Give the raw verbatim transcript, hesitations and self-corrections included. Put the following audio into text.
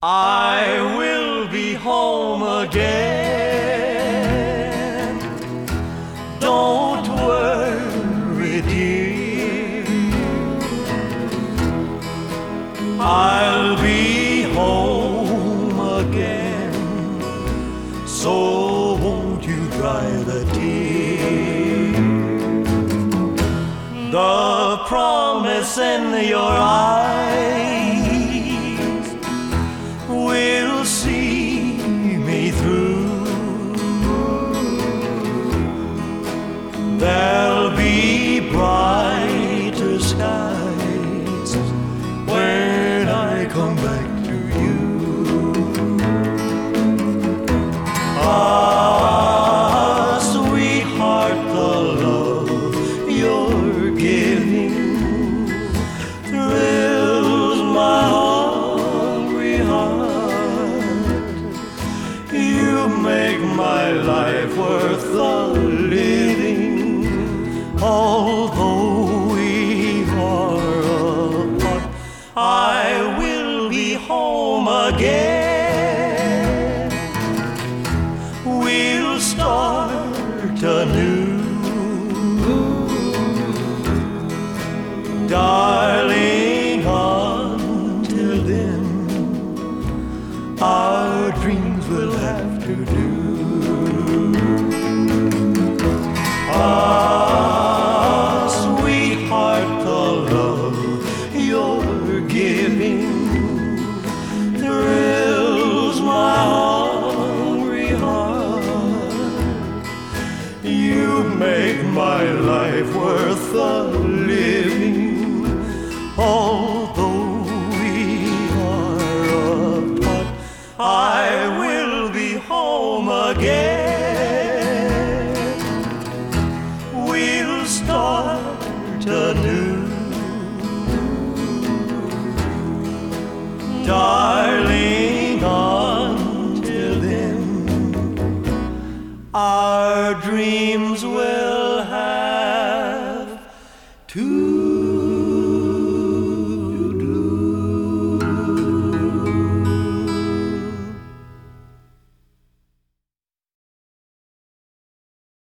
I will be home again. Don't worry, dear. I'll be home again. So won't you dry the tear? The promise in your eyes will see me through. There'll be brighter skies when I come back to you. Ah, sweetheart, the love you're giving thrills my hungry heart. You make my life worth the living, although we are apart. I will be home again. We'll start anew. Darling, until then, our dreams will have to do. Ah, sweetheart, the love you're giving thrills my hungry heart. You make my life worth the living, although we are apart. I will be home again. We'll start anew. Darling, until then, our dreams will